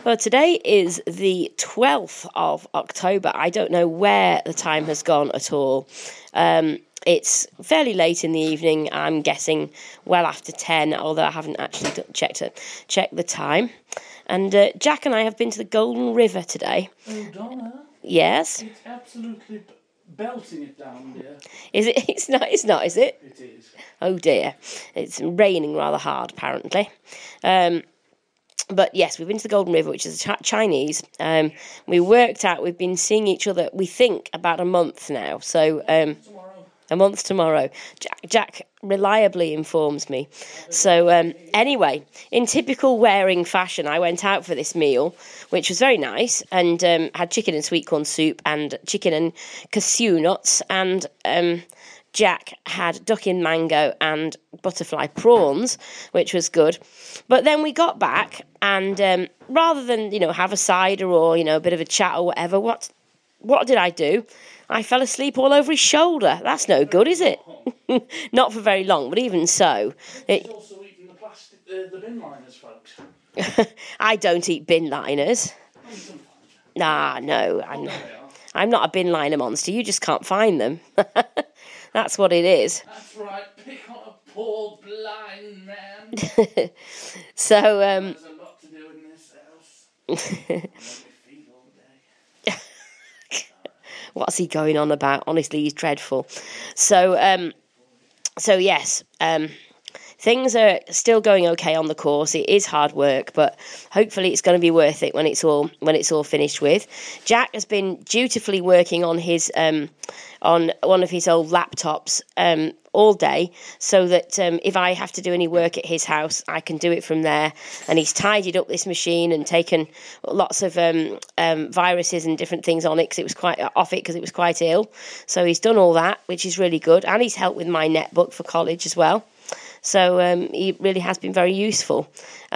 Well, today is the 12th of October. I don't know where the time has gone at all. It's fairly late in the evening. I'm guessing well after 10, although I haven't actually checked the time. And Jack and I have been to the Golden River today. Oh, Donna. Yes? It's absolutely belting it down, dear. Is it? It's not, is it? It is. Oh, dear. It's raining rather hard, apparently. But yes, we've been to the Golden River, which is Chinese. We worked out we've been seeing each other, we think, about a month now. So Tomorrow. a month tomorrow. Jack reliably informs me. So anyway, in typical wearing fashion, I went out for this meal, which was very nice, and had chicken and sweet corn soup and chicken and cashew nuts, and Jack had duck in mango and butterfly prawns, which was good. But then we got back, and rather than, have a cider or, a bit of a chat or whatever, what did I do? I fell asleep all over his shoulder. That's no good, is it? Not for very long, but even so. He's also eating the bin liners, folks. I don't eat bin liners. Nah, no. I'm not a bin liner monster. You just can't find them. That's what it is. That's right. Pick on a poor blind man. So, there's a lot to do in this house. What's he going on about? Honestly, he's dreadful. So yes, things are still going okay on the course. It is hard work, but hopefully it's going to be worth it when it's all finished with. Jack has been dutifully working on his on one of his old laptops all day, so that if I have to do any work at his house, I can do it from there. And he's tidied up this machine and taken lots of viruses and different things on it because it was quite ill. So he's done all that, which is really good, and he's helped with my netbook for college as well. So he really has been very useful.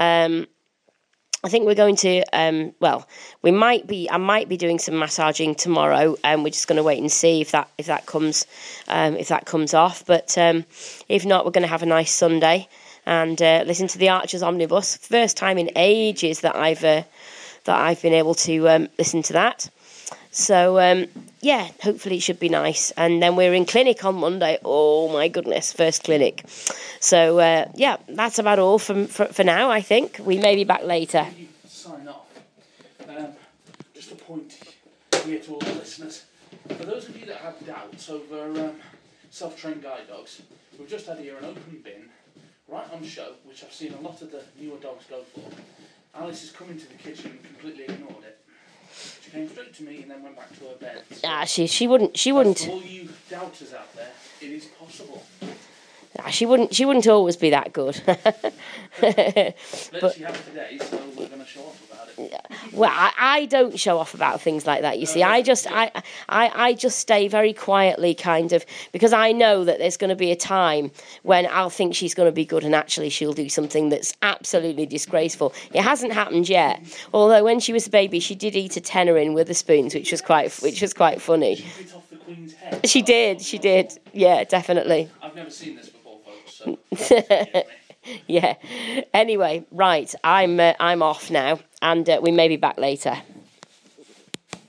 I think we're going to, I might be doing some massaging tomorrow, and we're just going to wait and see if that comes off. But if not, we're going to have a nice Sunday and listen to the Archers Omnibus. First time in ages that I've been able to listen to that. So, hopefully it should be nice. And then we're in clinic on Monday. Oh, my goodness, first clinic. So, that's about all for now, I think. We may be back later. Sign off. Just a point here to all the listeners. For those of you that have doubts over self-trained guide dogs, we've just had here an open bin right on show, which I've seen a lot of the newer dogs go for. Alice has come into the kitchen and completely ignored it. She came straight to me and then went back to her bed. So she wouldn't. for all you doubters out there, it is possible. She wouldn't always be that good. But she has today, so we're going to show off about it. Well, I don't show off about things like that. You see, I just stay very quietly, kind of, because I know that there's going to be a time when I'll think she's going to be good, and actually she'll do something that's absolutely disgraceful. It hasn't happened yet. Although when she was a baby, she did eat a tenner with the spoons, which was quite funny. She bit off the Queen's head. She did. Yeah, definitely. I've never seen this before, folks. So. Yeah. Anyway, right. I'm off now, and we may be back later.